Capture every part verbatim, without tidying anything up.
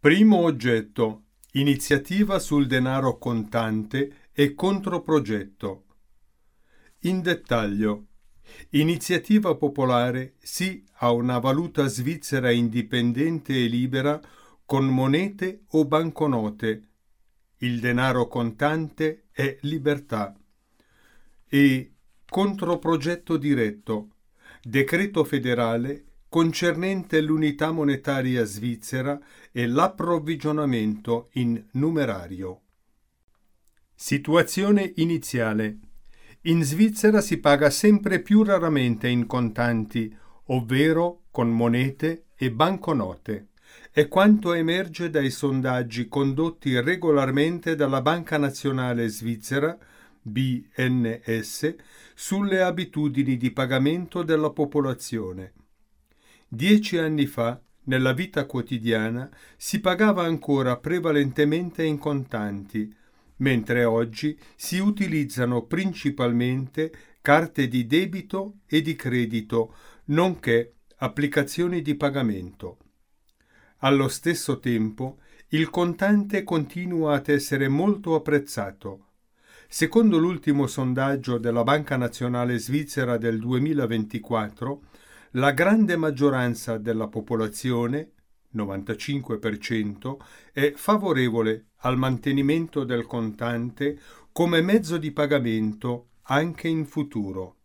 Primo oggetto: iniziativa sul denaro contante e controprogetto. In dettaglio: iniziativa popolare sì a una valuta svizzera indipendente e libera con monete o banconote. Il denaro contante è libertà. E controprogetto diretto: decreto federale concernente l'unità monetaria svizzera e l'approvvigionamento in numerario. Situazione iniziale. In Svizzera si paga sempre più raramente in contanti, ovvero con monete e banconote. È quanto emerge dai sondaggi condotti regolarmente dalla Banca Nazionale Svizzera, B N S, sulle abitudini di pagamento della popolazione. Dieci anni fa, nella vita quotidiana, si pagava ancora prevalentemente in contanti, mentre oggi si utilizzano principalmente carte di debito e di credito, nonché applicazioni di pagamento. Allo stesso tempo, il contante continua ad essere molto apprezzato. Secondo l'ultimo sondaggio della Banca Nazionale Svizzera del duemilaventiquattro, la grande maggioranza della popolazione, novantacinque per cento, è favorevole al mantenimento del contante come mezzo di pagamento anche in futuro.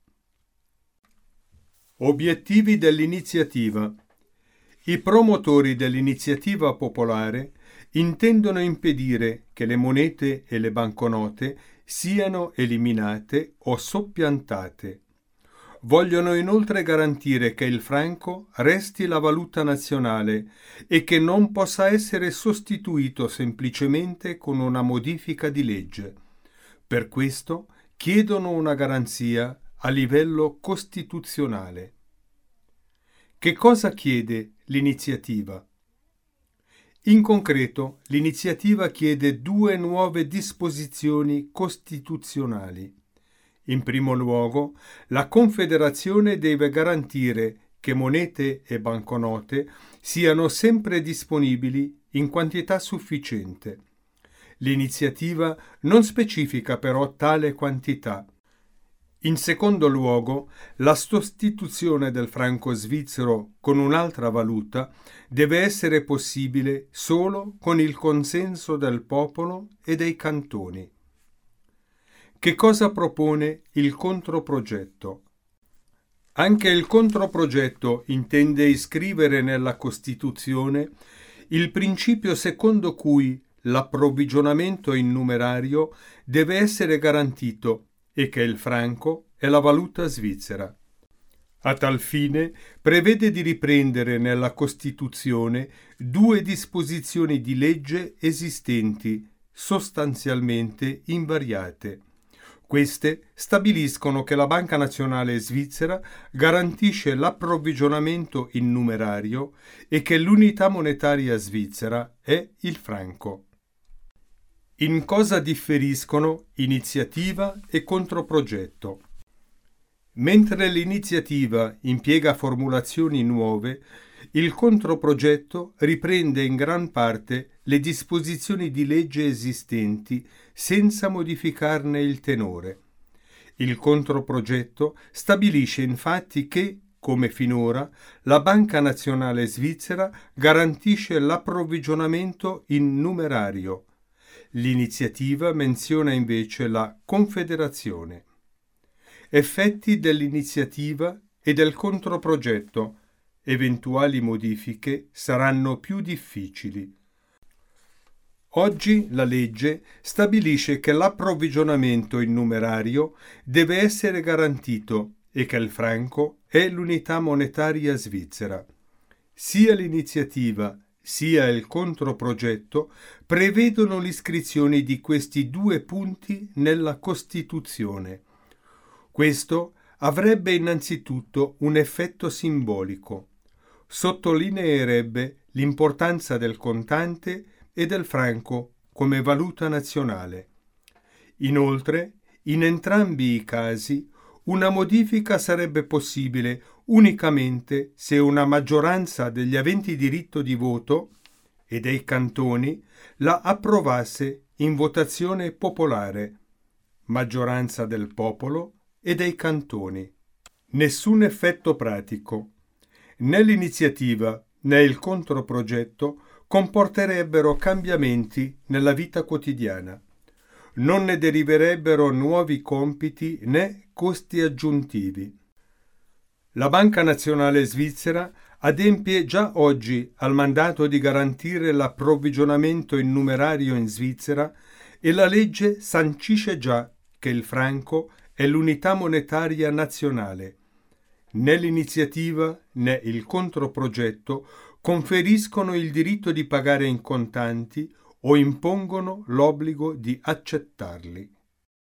Obiettivi dell'iniziativa. I promotori dell'iniziativa popolare intendono impedire che le monete e le banconote siano eliminate o soppiantate. Vogliono inoltre garantire che il franco resti la valuta nazionale e che non possa essere sostituito semplicemente con una modifica di legge. Per questo chiedono una garanzia a livello costituzionale. Che cosa chiede l'iniziativa? In concreto, l'iniziativa chiede due nuove disposizioni costituzionali. In primo luogo, la Confederazione deve garantire che monete e banconote siano sempre disponibili in quantità sufficiente. L'iniziativa non specifica però tale quantità. In secondo luogo, la sostituzione del franco svizzero con un'altra valuta deve essere possibile solo con il consenso del popolo e dei cantoni. Che cosa propone il controprogetto? Anche il controprogetto intende iscrivere nella Costituzione il principio secondo cui l'approvvigionamento in numerario deve essere garantito e che il franco è la valuta svizzera. A tal fine prevede di riprendere nella Costituzione due disposizioni di legge esistenti, sostanzialmente invariate. Queste stabiliscono che la Banca Nazionale Svizzera garantisce l'approvvigionamento in numerario e che l'unità monetaria svizzera è il franco. In cosa differiscono iniziativa e controprogetto? Mentre l'iniziativa impiega formulazioni nuove, il controprogetto riprende in gran parte le disposizioni di legge esistenti senza modificarne il tenore. Il controprogetto stabilisce infatti che, come finora, la Banca Nazionale Svizzera garantisce l'approvvigionamento in numerario. L'iniziativa menziona invece la Confederazione. Effetti dell'iniziativa e del controprogetto. Eventuali modifiche saranno più difficili. Oggi la legge stabilisce che l'approvvigionamento in numerario deve essere garantito e che il franco è l'unità monetaria svizzera. Sia l'iniziativa sia il controprogetto prevedono l'iscrizione di questi due punti nella Costituzione. Questo avrebbe innanzitutto un effetto simbolico. Sottolineerebbe l'importanza del contante e del franco come valuta nazionale. Inoltre, in entrambi i casi, una modifica sarebbe possibile unicamente se una maggioranza degli aventi diritto di voto, e dei cantoni la approvasse in votazione popolare, maggioranza del popolo e dei cantoni. Nessun effetto pratico. Né l'iniziativa né il controprogetto comporterebbero cambiamenti nella vita quotidiana. Non ne deriverebbero nuovi compiti né costi aggiuntivi. La Banca Nazionale Svizzera adempie già oggi al mandato di garantire l'approvvigionamento in numerario in Svizzera e la legge sancisce già che il franco è l'unità monetaria nazionale. Né l'iniziativa né il controprogetto conferiscono il diritto di pagare in contanti o impongono l'obbligo di accettarli.